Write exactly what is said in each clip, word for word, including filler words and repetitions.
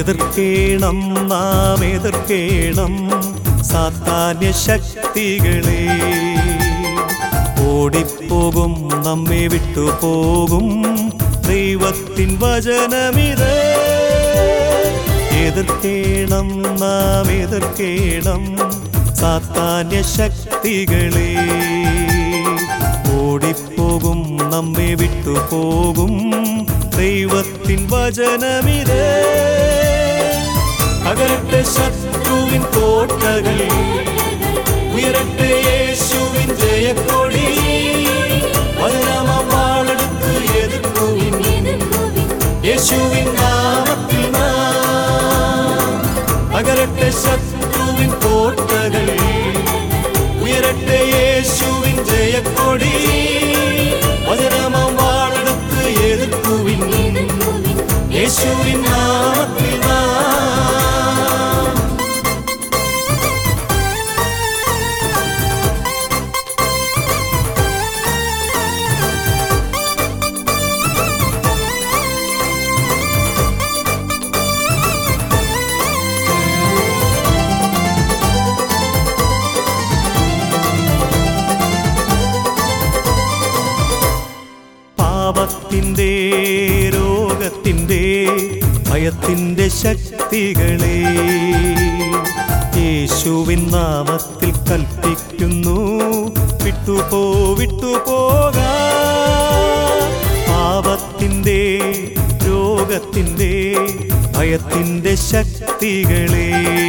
എതിർക്കേണം നാം എതിർക്കേണം സാത്താന്യ ശക്തികളെ. ഓടിപ്പോകും നമ്മെ വിട്ടുപോകും ദൈവത്തിൻ വചനമിത്. എതിർക്കേണം നാം എതിർക്കേണം സാത്താന്യ ശക്തികളെ. ഓടിപ്പോകും നമ്മെ വിട്ടുപോകും ദൈവത്തിൻ വചനമിത്. തകരട്ടെ ശത്രുവിൻ കോട്ടകൾ, ഉയരട്ടെ യേശുവിൻ ജയക്കൊടി. പതിനാമാം വാളെടുത്ത് എതിർക്കുവിൻ യേശുവിൻ നാമത്തിൽ നാം. തകരട്ടെ ശത്രുവിൻ കോട്ടകൾ, ഉയരട്ടെ യേശുവിൻ ജയക്കൊടി. പതിനാമാം വാളെടുത്ത് എതിർക്കുവിൻ യേശുവിൻ നാമത്തിൽ നാം. പാപത്തിൻ്റെ രോഗത്തിൻ്റെ ഭയത്തിൻ്റെ ശക്തികളെ യേശുവിൻ നാമത്തിൽ കൽപ്പിക്കുന്നു, വിട്ടുപോ വിട്ടുപോകാ. പാപത്തിൻ്റെ രോഗത്തിൻ്റെ ഭയത്തിൻ്റെ ശക്തികളെ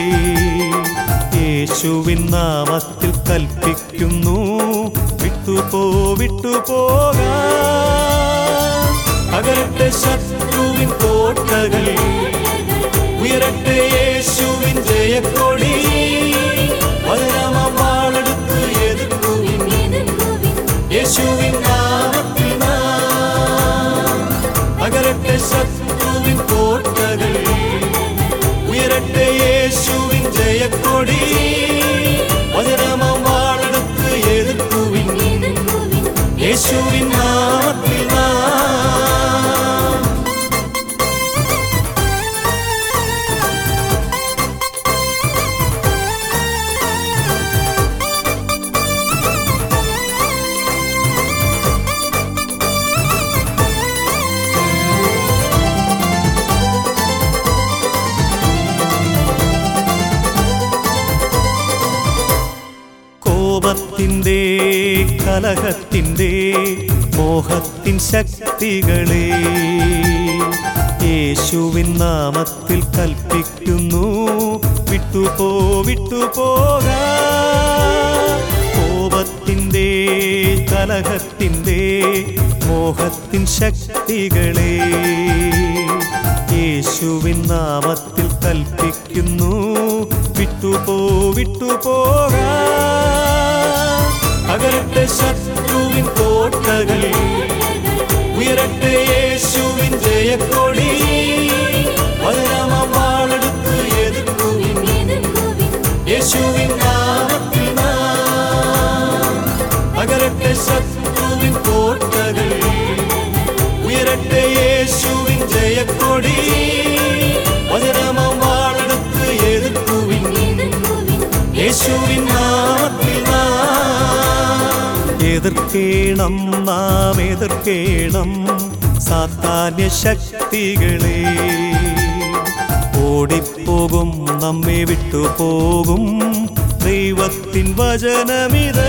യേശുവിൻ നാമത്തിൽ കൽപ്പിക്കുന്നു, വിട്ടുപോ വിട്ടുപോകാ. തകരട്ടെ ശത്രുവിൻ കോട്ടകൾ, ഉയരട്ടെ യേശുവിൻ ജയക്കൊടി. പതിനാമാം വാളെടുത്ത് എതിർക്കുവിൻ യേശുവിൻ നാമത്തിൽ നാം. തകരട്ടെ ശത്രുവിൻ കോട്ടകൾ, ഉയരട്ടെ യേശുവിൻ ജയക്കൊടി. പതിനാമാം വാളെടുത്ത് എതിർക്കുവിൻ യേശുവിൻ നാമത്തിൽ നാം. കോപത്തിൻ്റെ കലഹത്തിൻ്റെ മോഹത്തിൻ ശക്തികളെ യേശുവിൻ നാമത്തിൽ കൽപ്പിക്കുന്നു, വിട്ടുപോ വിട്ടുപോകാ. കോപത്തിൻ്റെ കലഹത്തിൻ്റെ മോഹത്തിൻ ശക്തികളെ യേശുവിൻ നാമത്തിൽ കൽപ്പിക്കുന്നു, വിട്ടുപോ വിട്ടുപോകാ. തകരട്ടെ ശത്രുവിൻ കോട്ടകൾ, ഉയരട്ടെ യേശുവിൻ ജയക്കൊടി. പതിനാമാം വാളെടുത്ത് എതിർക്കുവിൻ യേശുവിൻ നാമത്തിൽ നാം. തകരട്ടെ ശത്രുവിൻ കോട്ടകൾ, ഉയരട്ടെ യേശുവിൻ ജയക്കൊടി. പതിനാമാം വാളെടുത്ത് എതിർക്കുവിൻ യേശുവിൻ നാമത്തിൽ നാം. എതിർക്കേണം നാം എതിർക്കേണം സാത്താന്യ ശക്തികളെ. ഓടിപ്പോകും നമ്മെ വിട്ടുപോകും ദൈവത്തിൻ വചനമിത്.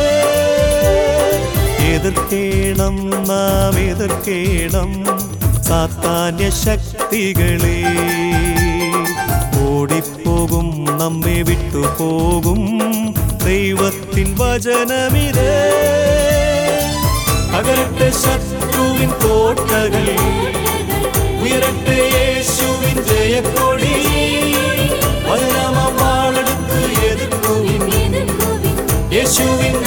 എതിർക്കേണം നാം എതിർക്കേണം സാത്താന്യ ശക്തികളെ. ഓടിപ്പോകും നമ്മെ വിട്ടുപോകും ദൈവത്തിൻ വചനമിത്. തകരട്ടെ ശത്രുവിൻ കോട്ടകൾ, ഉയരട്ടെ യേശുവിൻ ജയക്കൊടി. പതിനാമാം വാളെടുത്ത് എതിർക്കുവിൻ യേശുവിൻ